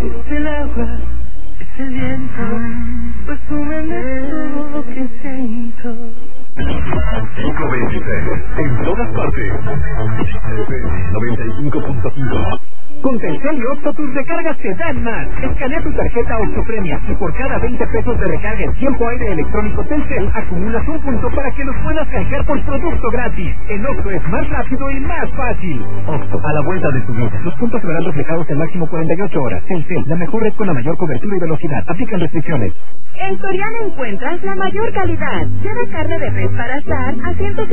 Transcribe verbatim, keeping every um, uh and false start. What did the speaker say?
Es el agua, es el viento, resumen de todo lo que siento. cinco veintiséis, en todas partes. noventa y cinco punto cinco. Con Telcel y Oxo tus recargas te dan más. Escanea tu tarjeta Oxo Premia y por cada veinte pesos de recarga en tiempo aire electrónico Telcel acumulas un punto para que los puedas canjear por producto gratis. En Oxo es más rápido y más fácil. Oxo, a la vuelta de tu vida. Los puntos se verán reflejados en máximo cuarenta y ocho horas. Telcel, la mejor red con la mayor cobertura y velocidad. Aplican restricciones. En Soriana encuentras la mayor calidad. Lleva carne de res para asar a ciento